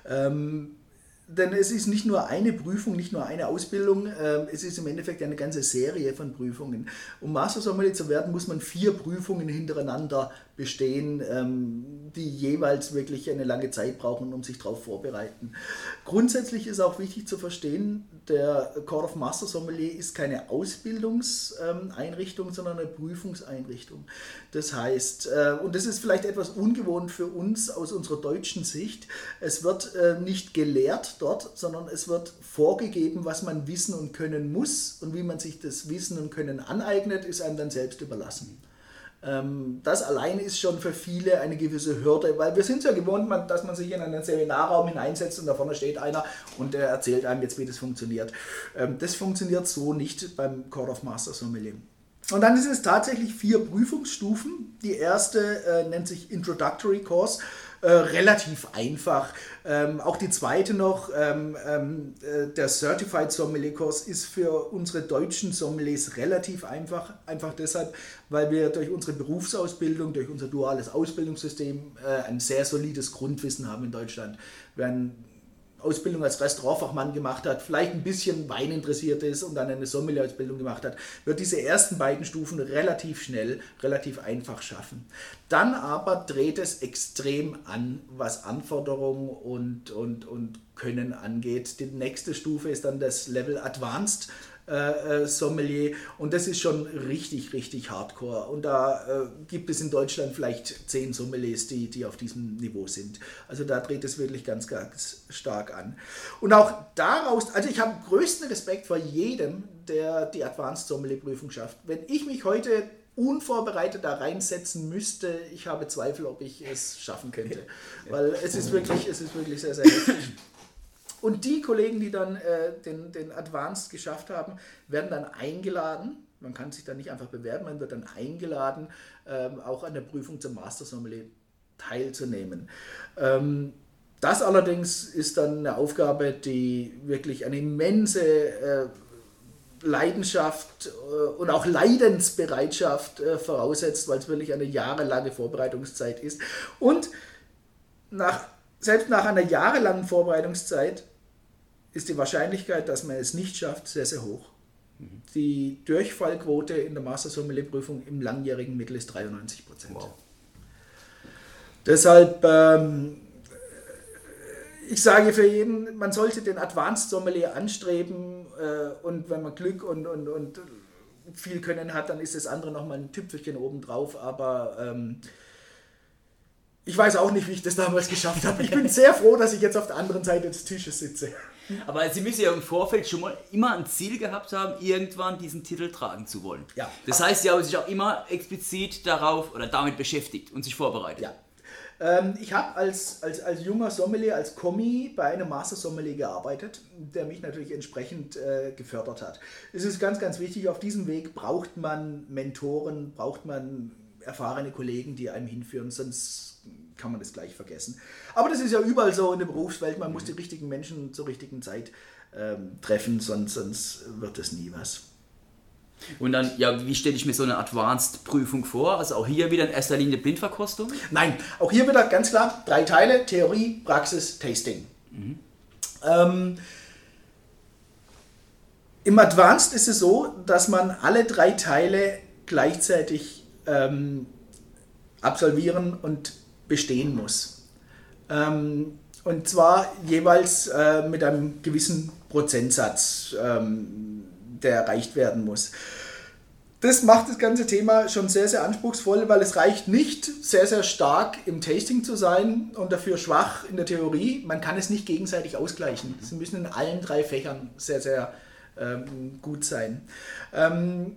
Ähm, Denn es ist nicht nur eine Prüfung, nicht nur eine Ausbildung, äh, es ist im Endeffekt eine ganze Serie von Prüfungen. Um Master Sommelier zu werden, muss man vier Prüfungen hintereinander bestehen, ähm, die jeweils wirklich eine lange Zeit brauchen, um sich darauf vorzubereiten. Grundsätzlich ist auch wichtig zu verstehen, der Court of Master Sommelier ist keine Ausbildungseinrichtung, ähm, sondern eine Prüfungseinrichtung. Das heißt, äh, und das ist vielleicht etwas ungewohnt für uns aus unserer deutschen Sicht, es wird äh, nicht gelehrt dort, sondern es wird vorgegeben, was man wissen und können muss und wie man sich das Wissen und Können aneignet, ist einem dann selbst überlassen. Ähm, das allein ist schon für viele eine gewisse Hürde, weil wir sind ja gewohnt, man, dass man sich in einen Seminarraum hineinsetzt und da vorne steht einer und der erzählt einem jetzt, wie das funktioniert. Ähm, das funktioniert so nicht beim Court of Master Sommelier. Und dann ist es tatsächlich vier Prüfungsstufen. Die erste äh, nennt sich Introductory Course. Äh, relativ einfach. Ähm, auch die zweite noch, ähm, ähm, äh, der Certified Sommelier Course ist für unsere deutschen Sommeliers relativ einfach. Einfach deshalb, weil wir durch unsere Berufsausbildung, durch unser duales Ausbildungssystem äh, ein sehr solides Grundwissen haben in Deutschland. Wir haben Ausbildung als Restaurantfachmann gemacht hat, vielleicht ein bisschen Wein interessiert ist und dann eine Sommelier-Ausbildung gemacht hat, wird diese ersten beiden Stufen relativ schnell, relativ einfach schaffen. Dann aber dreht es extrem an, was Anforderungen und, und, und Können angeht. Die nächste Stufe ist dann das Level Advanced Äh, Sommelier und das ist schon richtig, richtig hardcore und da äh, gibt es in Deutschland vielleicht zehn Sommeliers, die, die auf diesem Niveau sind. Also da dreht es wirklich ganz, ganz stark an. Und auch daraus, also ich habe größten Respekt vor jedem, der die Advanced Sommelier Prüfung schafft. Wenn ich mich heute unvorbereitet da reinsetzen müsste, ich habe Zweifel, ob ich es schaffen könnte, weil es ist wirklich, es ist wirklich sehr, sehr heftig. Und die Kollegen, die dann äh, den, den Advanced geschafft haben, werden dann eingeladen. Man kann sich dann nicht einfach bewerben, man wird dann eingeladen, ähm, auch an der Prüfung zum Master Sommelier teilzunehmen. Ähm, das allerdings ist dann eine Aufgabe, die wirklich eine immense äh, Leidenschaft äh, und auch Leidensbereitschaft äh, voraussetzt, weil es wirklich eine jahrelange Vorbereitungszeit ist. Und nach, selbst nach einer jahrelangen Vorbereitungszeit ist die Wahrscheinlichkeit, dass man es nicht schafft, sehr, sehr hoch. Mhm. Die Durchfallquote in der Master-Sommelier-Prüfung im langjährigen Mittel ist dreiundneunzig Prozent. Wow. Deshalb, ähm, ich sage für jeden, man sollte den Advanced Sommelier anstreben äh, und wenn man Glück und, und, und viel Können hat, dann ist das andere nochmal ein Tüpfelchen obendrauf, aber ähm, ich weiß auch nicht, wie ich das damals geschafft habe. Ich bin sehr froh, dass ich jetzt auf der anderen Seite des Tisches sitze. Aber Sie müssen ja im Vorfeld schon mal immer ein Ziel gehabt haben, irgendwann diesen Titel tragen zu wollen. Ja. Das heißt, Sie haben sich auch immer explizit darauf oder damit beschäftigt und sich vorbereitet. Ja. Ähm, ich habe als, als, als junger Sommelier, als Kommi bei einem Master Sommelier gearbeitet, der mich natürlich entsprechend äh, gefördert hat. Es ist ganz, ganz wichtig, auf diesem Weg braucht man Mentoren, braucht man erfahrene Kollegen, die einem hinführen, sonst kann man das gleich vergessen. Aber das ist ja überall so in der Berufswelt, man muss die richtigen Menschen zur richtigen Zeit ähm, treffen, sonst, sonst wird das nie was. Und dann, ja, wie stelle ich mir so eine Advanced-Prüfung vor? Also auch hier wieder in erster Linie Blindverkostung? Nein, auch hier wieder ganz klar drei Teile, Theorie, Praxis, Tasting. Mhm. Ähm, Im Advanced ist es so, dass man alle drei Teile gleichzeitig ähm, absolvieren und bestehen muss. Ähm, und zwar jeweils äh, mit einem gewissen Prozentsatz, ähm, der erreicht werden muss. Das macht das ganze Thema schon sehr, sehr anspruchsvoll, weil es reicht nicht, sehr, sehr stark im Tasting zu sein und dafür schwach in der Theorie. Man kann es nicht gegenseitig ausgleichen. Sie müssen in allen drei Fächern sehr, sehr ähm, gut sein. Ähm,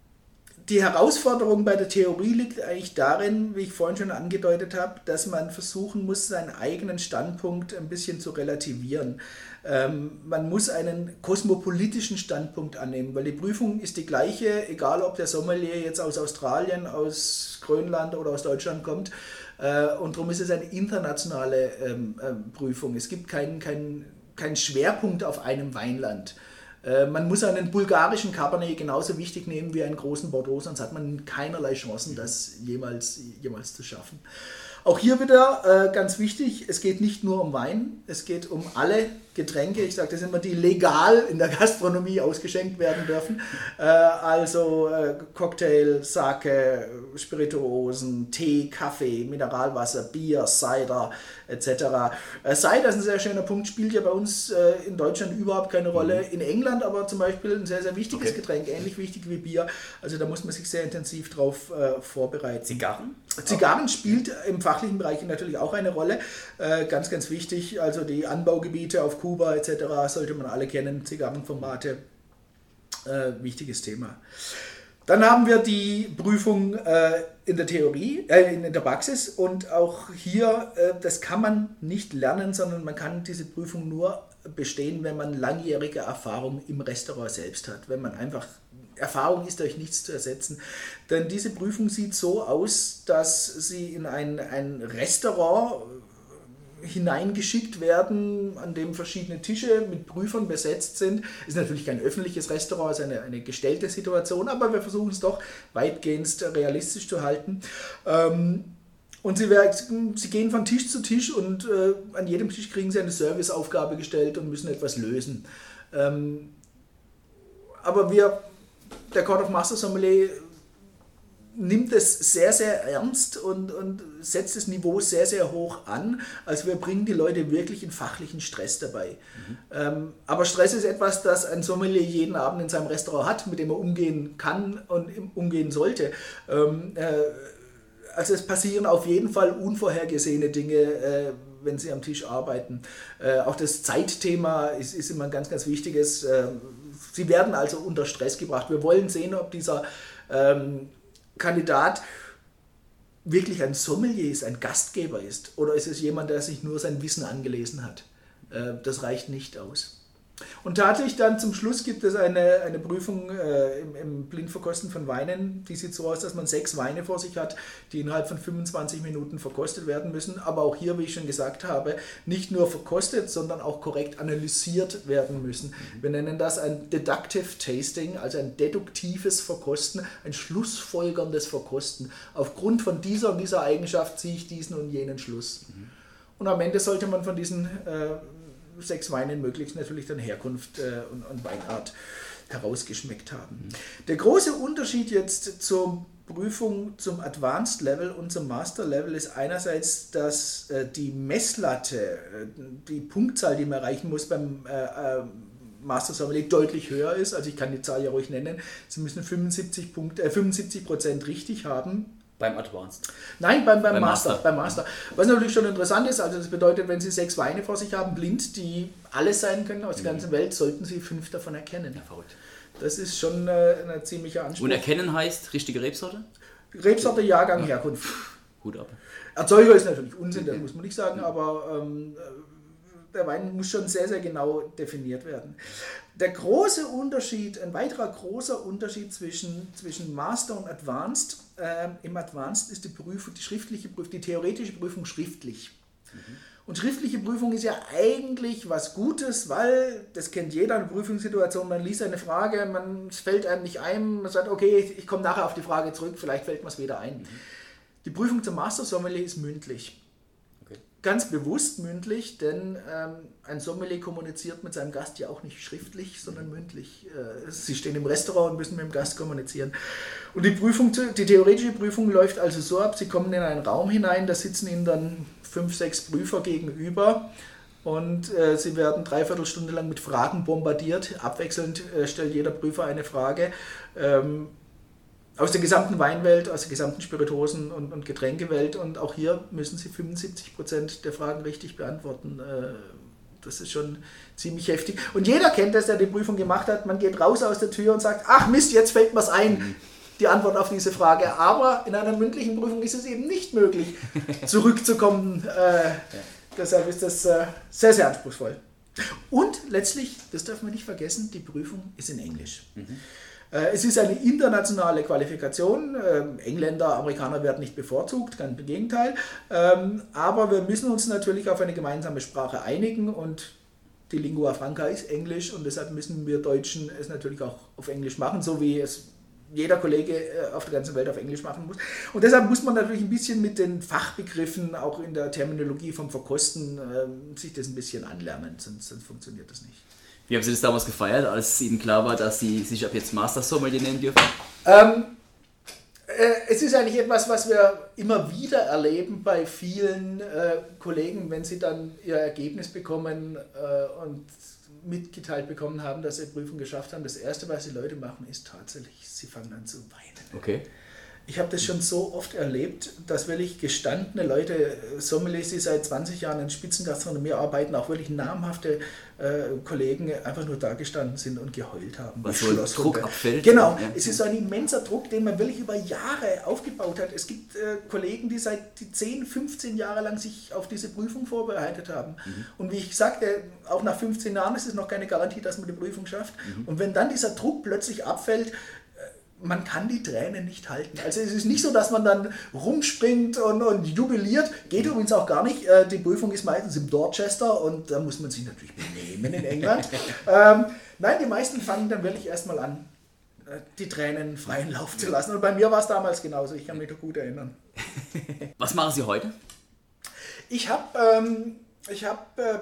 Die Herausforderung bei der Theorie liegt eigentlich darin, wie ich vorhin schon angedeutet habe, dass man versuchen muss, seinen eigenen Standpunkt ein bisschen zu relativieren. Ähm, man muss einen kosmopolitischen Standpunkt annehmen, weil die Prüfung ist die gleiche, egal ob der Sommelier jetzt aus Australien, aus Grönland oder aus Deutschland kommt. Äh, und darum ist es eine internationale ähm, äh, Prüfung. Es gibt keinen kein, kein Schwerpunkt auf einem Weinland. Man muss einen bulgarischen Cabernet genauso wichtig nehmen wie einen großen Bordeaux, sonst hat man keinerlei Chancen, das jemals, jemals zu schaffen. Auch hier wieder äh, ganz wichtig, es geht nicht nur um Wein, es geht um alle Getränke, ich sage das immer, die legal in der Gastronomie ausgeschenkt werden dürfen. Äh, also äh, Cocktail, Sake, Spirituosen, Tee, Kaffee, Mineralwasser, Bier, Cider et cetera. Äh, Cider ist ein sehr schöner Punkt, spielt ja bei uns äh, in Deutschland überhaupt keine Rolle. In England aber zum Beispiel ein sehr, sehr wichtiges okay. Getränk, ähnlich wichtig wie Bier. Also da muss man sich sehr intensiv drauf äh, vorbereiten. Zigarren? Zigarren oh. spielt im fachlichen Bereich natürlich auch eine Rolle. Äh, ganz, ganz wichtig. Also die Anbaugebiete auf Kuba et cetera sollte man alle kennen. Zigarrenformate, äh, wichtiges Thema. Dann haben wir die Prüfung äh, in der Theorie, äh, in der Praxis und auch hier, äh, das kann man nicht lernen, sondern man kann diese Prüfung nur bestehen, wenn man langjährige Erfahrung im Restaurant selbst hat. Wenn man einfach, Erfahrung ist durch nichts zu ersetzen. Denn diese Prüfung sieht so aus, dass Sie in ein, ein Restaurant hineingeschickt werden, an dem verschiedene Tische mit Prüfern besetzt sind. Ist natürlich kein öffentliches Restaurant, ist eine, eine gestellte Situation, aber wir versuchen es doch weitgehend realistisch zu halten. Ähm, und sie, sie gehen von Tisch zu Tisch und äh, an jedem Tisch kriegen sie eine Serviceaufgabe gestellt und müssen etwas lösen. Ähm, aber wir, der Court of Master Sommelier, nimmt es sehr, sehr ernst und, und setzt das Niveau sehr, sehr hoch an. Also wir bringen die Leute wirklich in fachlichen Stress dabei. Mhm. Ähm, aber Stress ist etwas, das ein Sommelier jeden Abend in seinem Restaurant hat, mit dem er umgehen kann und umgehen sollte. Ähm, äh, also es passieren auf jeden Fall unvorhergesehene Dinge, äh, wenn Sie am Tisch arbeiten. Äh, auch das Zeitthema ist, ist immer ein ganz, ganz wichtiges. Äh, Sie werden also unter Stress gebracht. Wir wollen sehen, ob dieser ähm, Kandidat wirklich ein Sommelier ist, ein Gastgeber ist, oder ist es jemand, der sich nur sein Wissen angelesen hat? Das reicht nicht aus. Und tatsächlich dann zum Schluss gibt es eine, eine Prüfung äh, im, im Blindverkosten von Weinen. Die sieht so aus, dass man sechs Weine vor sich hat, die innerhalb von fünfundzwanzig Minuten verkostet werden müssen. Aber auch hier, wie ich schon gesagt habe, nicht nur verkostet, sondern auch korrekt analysiert werden müssen. Mhm. Wir nennen das ein Deductive Tasting, also ein deduktives Verkosten, ein schlussfolgerndes Verkosten. Aufgrund von dieser und dieser Eigenschaft ziehe ich diesen und jenen Schluss. Mhm. Und am Ende sollte man von diesen äh, sechs Weinen möglichst natürlich dann Herkunft äh, und, und Weinart herausgeschmeckt haben. Mhm. Der große Unterschied jetzt zur Prüfung zum Advanced Level und zum Master Level ist einerseits, dass äh, die Messlatte, äh, die Punktzahl, die man erreichen muss beim äh, äh, Master Sommelier deutlich höher ist. Also ich kann die Zahl ja ruhig nennen. Sie müssen fünfundsiebzig Punkte, äh, fünfundsiebzig Prozent richtig haben. Beim Advanced? Nein, beim, beim, beim Master, Master. Beim Master. Was natürlich schon interessant ist, also das bedeutet, wenn Sie sechs Weine vor sich haben, blind, die alles sein können aus der ganzen Welt, sollten Sie fünf davon erkennen. Ja, verrückt. Das ist schon äh, ein ziemlicher Anspruch. Und erkennen heißt richtige Rebsorte? Rebsorte, Jahrgang, ja. Herkunft. Hut ab. Erzeuger ist natürlich Unsinn, das muss man nicht sagen, aber ähm, der Wein muss schon sehr, sehr genau definiert werden. Der große Unterschied, ein weiterer großer Unterschied zwischen, zwischen Master und Advanced, äh, im Advanced ist die Prüfung, die schriftliche Prüfung, die theoretische Prüfung schriftlich. Mhm. Und schriftliche Prüfung ist ja eigentlich was Gutes, weil, das kennt jeder, eine Prüfungssituation, man liest eine Frage, man, es fällt einem nicht ein, man sagt, okay, ich, ich komme nachher auf die Frage zurück, vielleicht fällt mir es wieder ein. Mhm. Die Prüfung zum Master Sommelier ist mündlich. Okay. Ganz bewusst mündlich, denn ähm, ein Sommelier kommuniziert mit seinem Gast ja auch nicht schriftlich, sondern mündlich. Äh, sie stehen im Restaurant und müssen mit dem Gast kommunizieren. Und die Prüfung, die theoretische Prüfung läuft also so ab, Sie kommen in einen Raum hinein, da sitzen Ihnen dann fünf, sechs Prüfer gegenüber und äh, Sie werden dreiviertel Stunde lang mit Fragen bombardiert. Abwechselnd äh, stellt jeder Prüfer eine Frage ähm, aus der gesamten Weinwelt, aus der gesamten Spirituosen- und, und Getränkewelt, und auch hier müssen Sie fünfundsiebzig Prozent der Fragen richtig beantworten. Äh, das ist schon ziemlich heftig. Und jeder kennt das, der die Prüfung gemacht hat. Man geht raus aus der Tür und sagt, ach Mist, jetzt fällt mir's ein. Die Antwort auf diese Frage. Aber in einer mündlichen Prüfung ist es eben nicht möglich, zurückzukommen. Äh, ja. Deshalb ist das äh, sehr, sehr anspruchsvoll. Und letztlich, das darf man nicht vergessen, die Prüfung ist in Englisch. Mhm. Äh, es ist eine internationale Qualifikation. Ähm, Engländer, Amerikaner werden nicht bevorzugt, ganz im Gegenteil. Ähm, aber wir müssen uns natürlich auf eine gemeinsame Sprache einigen, und die Lingua Franca ist Englisch, und deshalb müssen wir Deutschen es natürlich auch auf Englisch machen, so wie es jeder Kollege auf der ganzen Welt auf Englisch machen muss. Und deshalb muss man natürlich ein bisschen mit den Fachbegriffen, auch in der Terminologie vom Verkosten, äh, sich das ein bisschen anlernen, sonst, sonst funktioniert das nicht. Wie haben Sie das damals gefeiert, als Ihnen klar war, dass Sie sich ab jetzt Master Sommelier nennen dürfen? Ähm, äh, es ist eigentlich etwas, was wir immer wieder erleben bei vielen äh, Kollegen, wenn sie dann ihr Ergebnis bekommen äh, und mitgeteilt bekommen haben, dass sie die Prüfung geschafft haben. Das Erste, was die Leute machen, ist tatsächlich, sie fangen an zu weinen. Okay. Ich habe das schon so oft erlebt, dass wirklich gestandene Leute, Sommeliers, die seit zwanzig Jahren in Spitzengastronomie arbeiten, auch wirklich namhafte äh, Kollegen einfach nur da gestanden sind und geheult haben. Was so ein Druck abfällt. Genau, ja. Es ist so ein immenser Druck, den man wirklich über Jahre aufgebaut hat. Es gibt äh, Kollegen, die seit die zehn, fünfzehn Jahre lang sich auf diese Prüfung vorbereitet haben. Mhm. Und wie ich sagte, auch nach fünfzehn Jahren ist es noch keine Garantie, dass man die Prüfung schafft. Mhm. Und wenn dann dieser Druck plötzlich abfällt, man kann die Tränen nicht halten. Also es ist nicht so, dass man dann rumspringt und, und jubiliert. Geht übrigens auch gar nicht. Die Prüfung ist meistens im Dorchester und da muss man sich natürlich benehmen in England. ähm, nein, die meisten fangen dann wirklich erstmal an, die Tränen freien Lauf zu lassen. Und bei mir war es damals genauso. Ich kann mich noch gut erinnern. Was machen Sie heute? Ich habe ähm, ich hab, äh,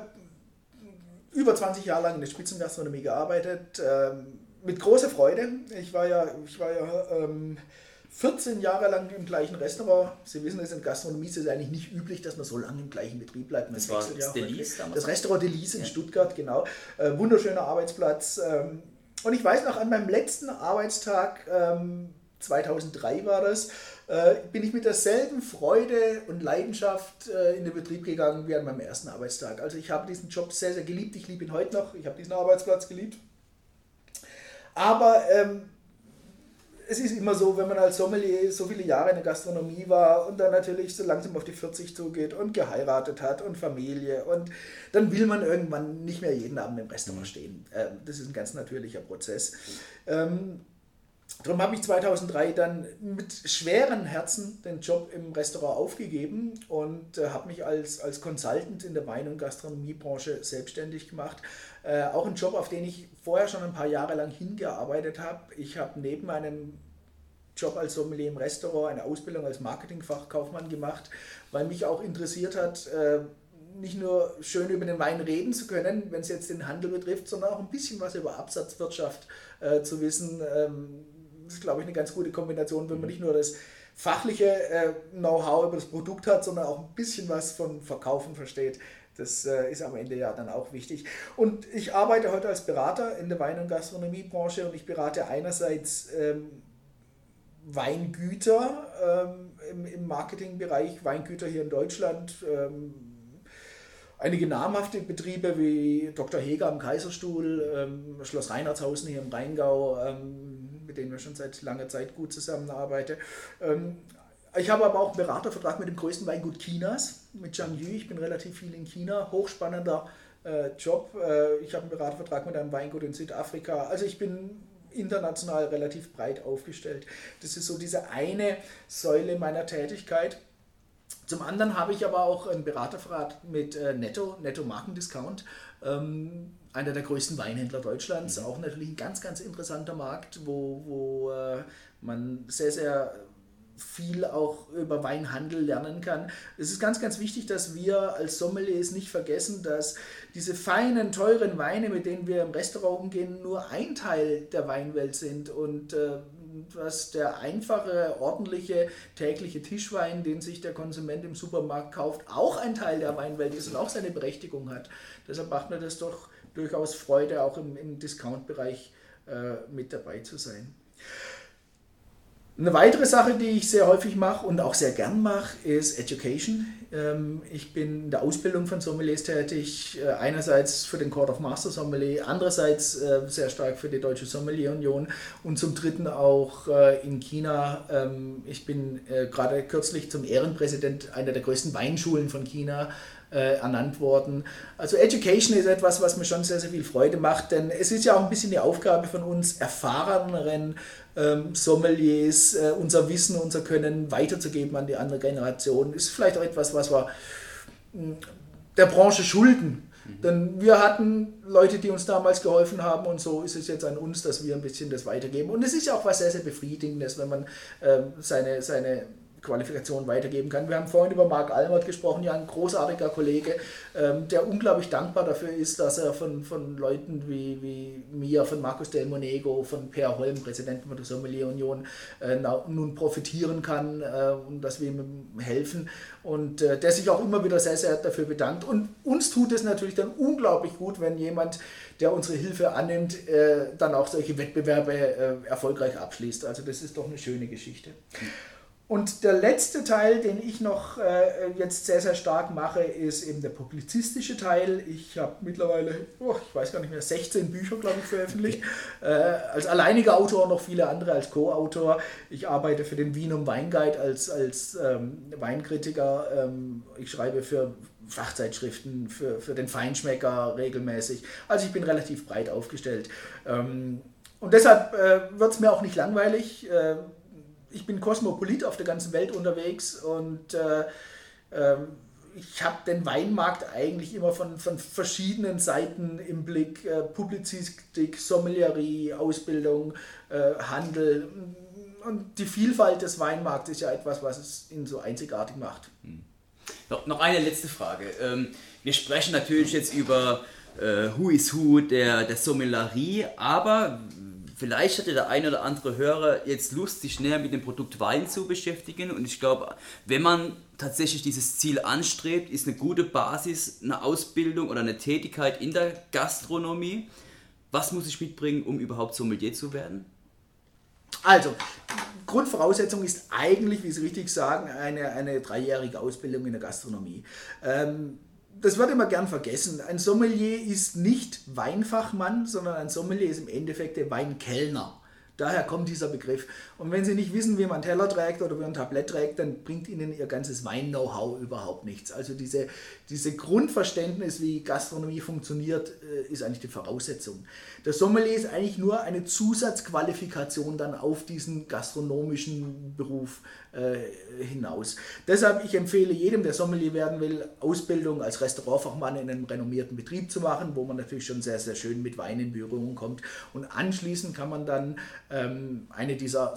über zwanzig Jahre lang in der Spitzengastronomie gearbeitet. Ähm, Mit großer Freude. Ich war ja, ich war ja ähm, vierzehn Jahre lang im gleichen Restaurant. Sie wissen, es in Gastronomie ist es eigentlich nicht üblich, dass man so lange im gleichen Betrieb bleibt. Man das war das Delis damals? Das Restaurant Delis in ja. Stuttgart, genau. Äh, wunderschöner Arbeitsplatz. Ähm, und ich weiß noch, an meinem letzten Arbeitstag, ähm, zweitausenddrei war das, äh, bin ich mit derselben Freude und Leidenschaft äh, in den Betrieb gegangen wie an meinem ersten Arbeitstag. Also ich habe diesen Job sehr, sehr geliebt. Ich liebe ihn heute noch. Ich habe diesen Arbeitsplatz geliebt. Aber ähm, es ist immer so, wenn man als Sommelier so viele Jahre in der Gastronomie war und dann natürlich so langsam auf die vierzig zugeht und geheiratet hat und Familie, und dann will man irgendwann nicht mehr jeden Abend im Restaurant stehen. Ähm, das ist ein ganz natürlicher Prozess. Ähm, darum habe ich zweitausenddrei dann mit schweren Herzen den Job im Restaurant aufgegeben und äh, habe mich als, als Consultant in der Wein- und Gastronomiebranche selbstständig gemacht. Äh, auch ein Job, auf den ich vorher schon ein paar Jahre lang hingearbeitet habe. Ich habe neben einem Job als Sommelier im Restaurant eine Ausbildung als Marketingfachkaufmann gemacht, weil mich auch interessiert hat, äh, nicht nur schön über den Wein reden zu können, wenn es jetzt den Handel betrifft, sondern auch ein bisschen was über Absatzwirtschaft äh, zu wissen. Ähm, das ist, glaube ich, eine ganz gute Kombination, wenn man nicht nur das fachliche äh, Know-how über das Produkt hat, sondern auch ein bisschen was von Verkaufen versteht. Das äh, ist am Ende ja dann auch wichtig. Und ich arbeite heute als Berater in der Wein- und Gastronomiebranche und ich berate einerseits ähm, Weingüter ähm, im, im Marketingbereich, Weingüter hier in Deutschland, ähm, einige namhafte Betriebe wie Doktor Heger am Kaiserstuhl, ähm, Schloss Reinhardshausen hier im Rheingau, ähm, mit denen wir schon seit langer Zeit gut zusammenarbeiten. Ähm, ich habe aber auch einen Beratervertrag mit dem größten Weingut Chinas, mit Zhang Yu. Ich bin relativ viel in China, hochspannender äh, Job. Äh, ich habe einen Beratervertrag mit einem Weingut in Südafrika. Also ich bin international relativ breit aufgestellt. Das ist so diese eine Säule meiner Tätigkeit. Zum anderen habe ich aber auch einen Beratervertrag mit äh, Netto, Netto Markendiscount, ähm, einer der größten Weinhändler Deutschlands, auch natürlich ein ganz, ganz interessanter Markt, wo, wo äh, man sehr, sehr viel auch über Weinhandel lernen kann. Es ist ganz, ganz wichtig, dass wir als Sommeliers nicht vergessen, dass diese feinen, teuren Weine, mit denen wir im Restaurant umgehen, nur ein Teil der Weinwelt sind und äh, was der einfache, ordentliche, tägliche Tischwein, den sich der Konsument im Supermarkt kauft, auch ein Teil der Weinwelt ist und auch seine Berechtigung hat. Deshalb macht mir das doch durchaus Freude, auch im, im Discount-Bereich äh, mit dabei zu sein. Eine weitere Sache, die ich sehr häufig mache und auch sehr gern mache, ist Education. Ich bin in der Ausbildung von Sommeliers tätig, einerseits für den Court of Master Sommelier, andererseits sehr stark für die Deutsche Sommelier Union und zum Dritten auch in China. Ich bin gerade kürzlich zum Ehrenpräsident einer der größten Weinschulen von China ernannt worden. Also Education ist etwas, was mir schon sehr, sehr viel Freude macht, denn es ist ja auch ein bisschen die Aufgabe von uns erfahreneren ähm, Sommeliers, äh, unser Wissen, unser Können weiterzugeben an die andere Generation. Ist vielleicht auch etwas, was wir mh, der Branche schulden. Mhm. Denn wir hatten Leute, die uns damals geholfen haben und so ist es jetzt an uns, dass wir ein bisschen das weitergeben. Und es ist ja auch was sehr, sehr Befriedigendes, wenn man ähm, seine, seine Qualifikation weitergeben kann. Wir haben vorhin über Marc Almert gesprochen, ja ein großartiger Kollege, ähm, der unglaublich dankbar dafür ist, dass er von, von Leuten wie, wie mir, von Markus Del Monego, von Per Holm, Präsidenten der Sommelier Union, äh, nun profitieren kann äh, und dass wir ihm helfen und äh, der sich auch immer wieder sehr, sehr dafür bedankt. Und uns tut es natürlich dann unglaublich gut, wenn jemand, der unsere Hilfe annimmt, äh, dann auch solche Wettbewerbe äh, erfolgreich abschließt. Also das ist doch eine schöne Geschichte. Mhm. Und der letzte Teil, den ich noch äh, jetzt sehr, sehr stark mache, ist eben der publizistische Teil. Ich habe mittlerweile, oh, ich weiß gar nicht mehr, sechzehn Bücher, glaube ich, veröffentlicht. Äh, als alleiniger Autor, noch viele andere als Co-Autor. Ich arbeite für den Wienum Weinguide als, als ähm, Weinkritiker. Ähm, ich schreibe für Fachzeitschriften, für, für den Feinschmecker regelmäßig. Also ich bin relativ breit aufgestellt. Ähm, und deshalb äh, wird es mir auch nicht langweilig. Äh, Ich bin Kosmopolit auf der ganzen Welt unterwegs und äh, äh, ich habe den Weinmarkt eigentlich immer von, von verschiedenen Seiten im Blick. Äh, Publizistik, Sommelierie, Ausbildung, äh, Handel. Und die Vielfalt des Weinmarkts ist ja etwas, was es ihn so einzigartig macht. Hm. Noch, noch eine letzte Frage. Ähm, wir sprechen natürlich jetzt über äh, Who is Who der, der Sommelierie, aber vielleicht hatte der ein oder andere Hörer jetzt Lust, sich näher mit dem Produkt Wein zu beschäftigen und ich glaube, wenn man tatsächlich dieses Ziel anstrebt, ist eine gute Basis eine Ausbildung oder eine Tätigkeit in der Gastronomie. Was muss ich mitbringen, um überhaupt Sommelier zu werden? Also, Grundvoraussetzung ist eigentlich, wie Sie richtig sagen, eine, eine dreijährige Ausbildung in der Gastronomie. Ähm, Das wird immer gern vergessen. Ein Sommelier ist nicht Weinfachmann, sondern ein Sommelier ist im Endeffekt der Weinkellner. Daher kommt dieser Begriff. Und wenn Sie nicht wissen, wie man einen Teller trägt oder wie man ein Tablett trägt, dann bringt Ihnen Ihr ganzes Wein-Know-how überhaupt nichts. Also diese, diese Grundverständnis, wie Gastronomie funktioniert, ist eigentlich die Voraussetzung. Der Sommelier ist eigentlich nur eine Zusatzqualifikation dann auf diesen gastronomischen Beruf äh, hinaus. Deshalb, ich empfehle jedem, der Sommelier werden will, Ausbildung als Restaurantfachmann in einem renommierten Betrieb zu machen, wo man natürlich schon sehr, sehr schön mit Wein in Berührung kommt. Und anschließend kann man dann ähm, eine dieser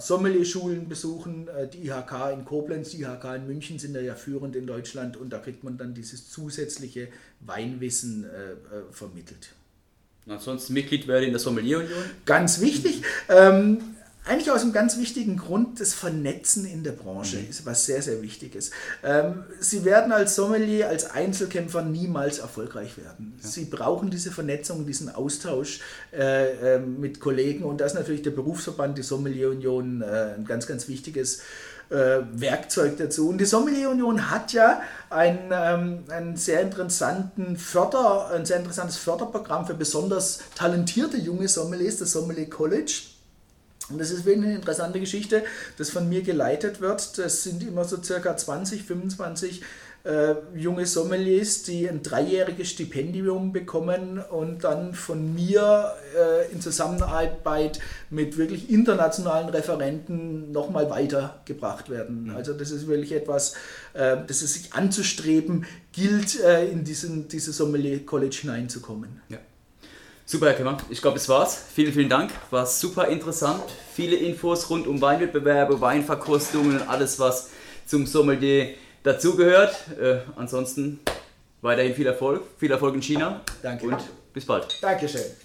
Sommelier-Schulen besuchen. Die I H K in Koblenz, die I H K in München sind ja führend in Deutschland und da kriegt man dann dieses zusätzliche Weinwissen äh, vermittelt. Ansonsten Mitglied werden in der Sommelier-Union? Ganz wichtig. Ähm, Eigentlich aus einem ganz wichtigen Grund, das Vernetzen in der Branche mhm. ist was sehr, sehr wichtig ist. Ähm, Sie werden als Sommelier, als Einzelkämpfer niemals erfolgreich werden. Ja. Sie brauchen diese Vernetzung, diesen Austausch äh, äh, mit Kollegen und da ist natürlich der Berufsverband, die Sommelier-Union, äh, ein ganz, ganz wichtiges äh, Werkzeug dazu. Und die Sommelier-Union hat ja ein, ähm, ein, sehr interessanten Förder, ein sehr interessantes Förderprogramm für besonders talentierte junge Sommeliers, das Sommelier College. Und das ist wirklich eine interessante Geschichte, das von mir geleitet wird. Das sind immer so circa zwanzig, fünfundzwanzig äh, junge Sommeliers, die ein dreijähriges Stipendium bekommen und dann von mir äh, in Zusammenarbeit mit wirklich internationalen Referenten nochmal weitergebracht werden. Mhm. Also das ist wirklich etwas, äh, das es sich anzustreben gilt, äh, in diesen, dieses Sommelier College hineinzukommen. Ja. Super, Herr Kemmer. Ich glaube, das war's. Vielen, vielen Dank. War super interessant. Viele Infos rund um Weinwettbewerbe, Weinverkostungen und alles, was zum Sommelier dazugehört. Äh, ansonsten weiterhin viel Erfolg. Viel Erfolg in China. Danke. Und bis bald. Dankeschön.